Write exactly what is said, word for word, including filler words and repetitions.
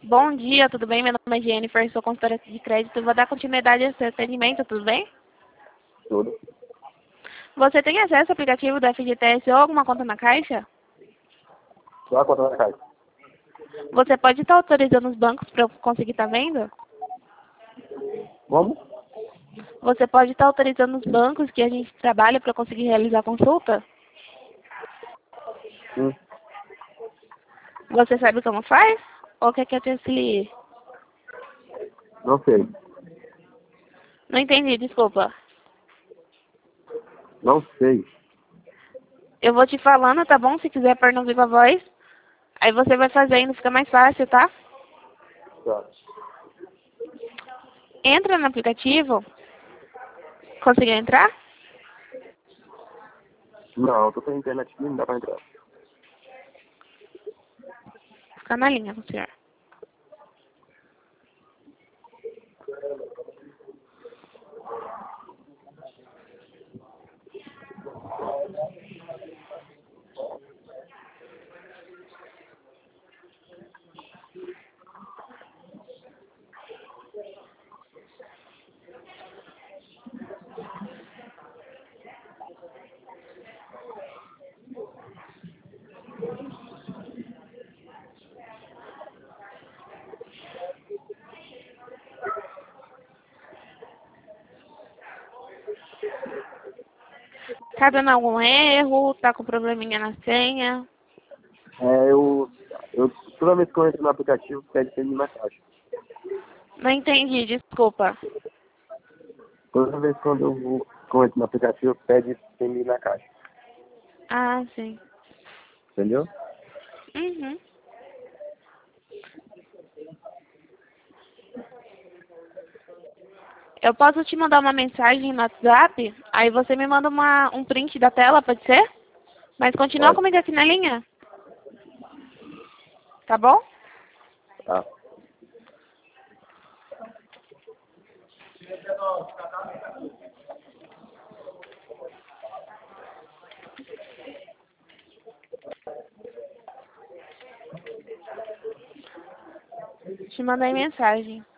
Bom dia, tudo bem? Meu nome é Jennifer, sou consultora de crédito. Vou dar continuidade a esse atendimento, tudo bem? Tudo. Você tem acesso ao aplicativo do F G T S ou alguma conta na Caixa? Só a conta da caixa. Você pode estar autorizando os bancos para eu conseguir estar vendo? Como? Você pode estar autorizando os bancos que a gente trabalha para conseguir realizar a consulta? Sim. Você sabe como faz? Ou quer que eu te auxilie? Não sei. Não entendi, desculpa. Não sei. Eu vou te falando, tá bom? Se quiser pôr no viva voz. Aí você vai fazendo, fica mais fácil, tá? Tá. Entra no aplicativo. Conseguiu entrar? Não, eu tô sem internet aqui, não dá pra entrar. Fica na linha, senhor. Tá dando algum erro? Tá com probleminha na senha? É, eu, eu. Toda vez que eu entro no aplicativo, pede pra mim na caixa. Não entendi, desculpa. Toda vez quando eu vou, que eu entro no aplicativo, pede pra mim na caixa. Ah, sim. Entendeu? Uhum. Eu posso te mandar uma mensagem no WhatsApp, aí você me manda uma, um print da tela, pode ser? Mas continua Pode. comigo aqui na linha, tá bom? Tá. Te mandei mensagem.